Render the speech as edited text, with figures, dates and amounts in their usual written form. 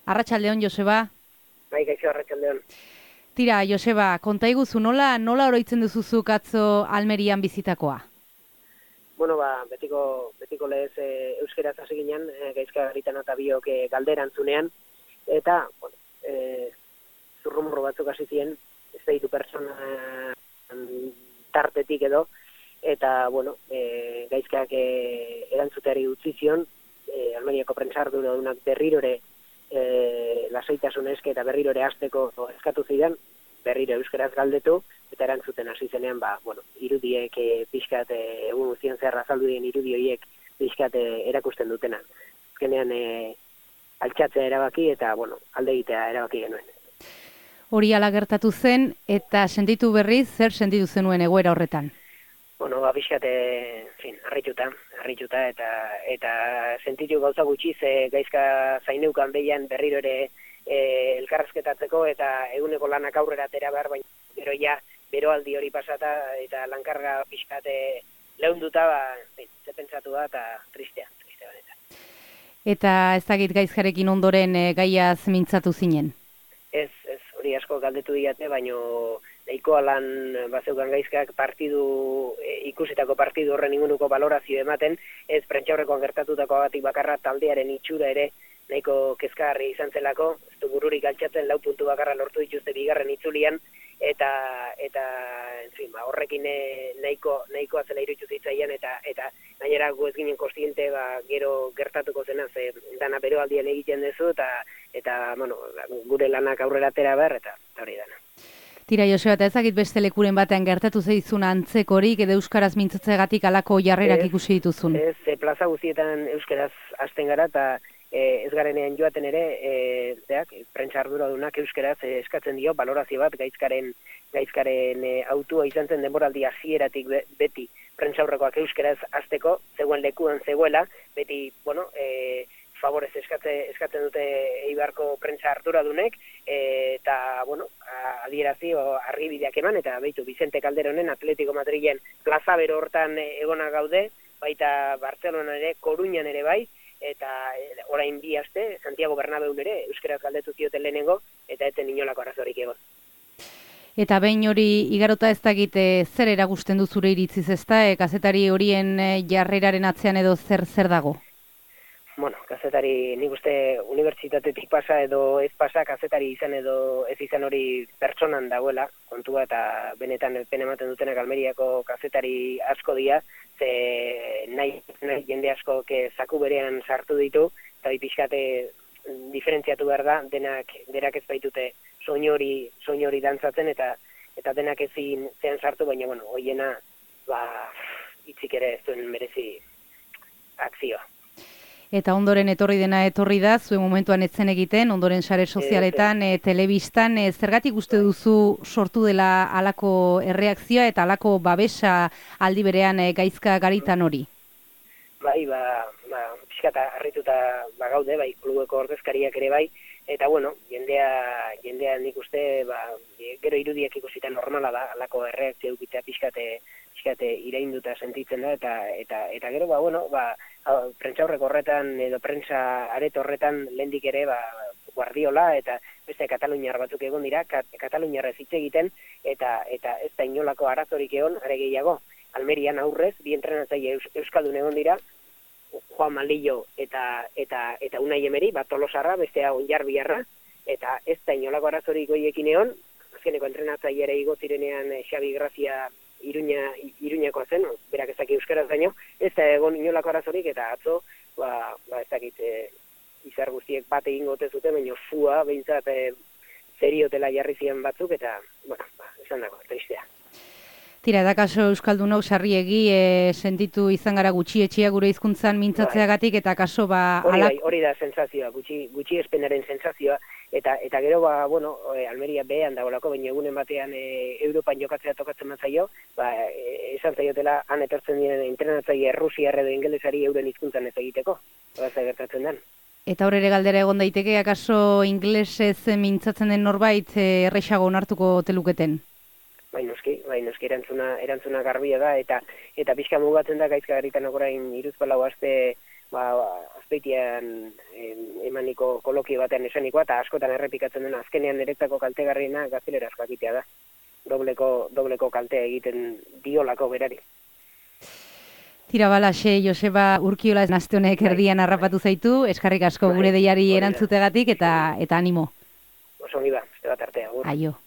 Arratsaldeon, Joseba. Bai, gaixo, arratsaldeon. Tira, Joseba, konta iguzu nola oroitzen duzuzuk atzo Almerian bizitakoa? Bueno, betiko lez euskeraz hasi ginen, gaizka garitan eta biok galderantzunean, eta, bueno, zurrumurro batzuk hasi ziren, ez da ditu persona tartetik edo, eta, bueno, gaizkak erantzuteari utzi zion, Almeriako prentsardunak berrirore lasaitasun eske eta berrirore hasteko eskatu zidan, berriro euskeraz galdetu, eta erantzuten hasi zenean, irudiek pixkat, egun guztien zehar azaldu dien irudi horiek pixkat erakusten dutena. Azkenean altxatzea erabaki eta, alde egitea erabaki genuen. Hori ala gertatu zen, eta sentitu berriz, zer sentitu zenuen egoera horretan? Pixkat, harrituta, eta sentitu gauza gutxi, ze gaizka zaineukan behian berriro ere elkarrezketatzeko eta eguneko lanak aurrera atera behar, baina beroaldi hori pasata eta lankarga pixkat lehunduta, ze pentsatu da eta tristea benetan. Eta ez dakit gaizkarekin ondoren gaiaz mintzatu zinen? Ez, hori asko galdetu diate, baino nahikoa lan bazeukan gaizkak ikusitako partidu horren inguruko balorazio ematen, ez prentsaurrekoan gertatutako agatik bakarra taldearen itxura ere nahiko kezkagarri izan zelako, ez du bururik altxatzen 4 puntu bakarra lortu dituzte bigarren itzulian, eta horrekin nahikoa zela iruditu zitzaian, eta gainera gu ez ginen kostiente gero gertatuko zena, ze dana beroaldian egiten duzu, eta gure lanak aurrera atera behar, eta hori dana. Tira, Joseba, eta ezakit beste lekuren batean gertatu zeizun antzekorik, edo euskaraz mintzatzeagatik alako jarrerak ikusi dituzun? Ez, plaza guztietan euskaraz hasten gara, eta ez garenean joaten ere, prentsa arduradunak euskaraz eskatzen dio, balorazio bat, gaizkaren autua izan zen denboraldi hasieratik beti prentsa aurrekoak euskaraz hasteko, zegoen lekuan zegoela, beti, favorez eskatzen dute Eibarko prentsa arduradunek, eta, adierazi argibideak eman, eta beitu Vicente Calderonen Atletico Madrilen plaza bero hortan egona gaude, baita Bartzelona ere, Koruñan ere bai, eta orain 2 aste, Santiago Bernabeun ere, euskaraz galdetu zioten lehenengo, eta eten inolako arazorik egon. Eta behin hori igarota ez dakit zer erakusten du zure iritziz, ezta? Kazetari horien jarreraren atzean edo zer dago? Kazetari nik uste unibertsitatetik pasa edo ez pasa, kazetari izan edo ez izan hori pertsonan dagoela, kontua, eta benetan pen ematen dutenak Almeriako kazetari asko dira, ze nahi jende asko zaku berean sartu ditu, eta pixkate diferentziatu behar da, denak ez baitute soinu hori dantzatzen, eta denak ezin zean sartu, baina, hoiena, hitzik ere ez duen merezi akzioa. Eta ondoren etorri da, zuen momentuan etzen egiten, ondoren sare sozialetan, telebistan, zergatik uste duzu sortu dela halako erreakzioa eta halako babesa aldi berean gaizka garitan hori? Pixkata harrituta gaude, klubeko ordezkariak ere bai, eta jendea nik uste, gero irudiak ikusita normala da, halako erreakzio edukitzea pixkate irainduta sentitzen da, eta gero, prentsaurreko horretan edo prentsa areto horretan lehendik ere Guardiola eta beste kataluniar batzuk egon dira, kataluniarrez hitz egiten, eta ez da inolako arazorik egon, are gehiago, Almerian aurrez, 2 entrenatzaile euskaldun egon dira, Juan Malillo eta Unai Emeri, Tolosarra, bestea Onjarbiarra, eta ez da inolako arazorik goiekin egon, azkeneko entrenatzaile ere igo zirenean Xabi Grazia Iruñakoa zen, berak ez dakit euskaraz baino, ez da egon inolako arazorik, eta atzo, ez dakit izar guztiek bat egingo ote zuten, baina fua, behintzat zeriotela jarri ziren batzuk, eta, esan dago, tristea. Tira, da kaso euskaldunok sarriegi sentitu izan gara gutxietxea gure hizkuntzan mintzatzeagatik, eta kaso hori da sensazioa, gutxi espenaren sensazioa, eta gero Almeria behean dagoelako, baina egunen batean Europan jokatzea tokatzen matzaio, esan zaiotela han etortzen diren entrenatzaile Rusiar edo ingelesari euren hizkuntzan ez egiteko, gertatzen den. Eta hor ere galdera egon daiteke, akaso ingelesez mintzatzen den norbait errexago onartuko teluketen? Bai noski, erantzuna garbia da, eta pixka mugatzen da gaizka garitan orain 3-4 aste azpeitian emaniko kolokio batean esanikoa, eta askotan errepikatzen dena azkenean niretzako kaltegarriena gazteleraz jakitea da. Dobleko kaltea egiten diolako berari. Tira balaxe, Joseba Urkiola aste honek erdian harrapatu zaitu, eskarrik asko gure deiari erantzutegatik eta animo. Oso ongi ba, beste bat artea. Aio.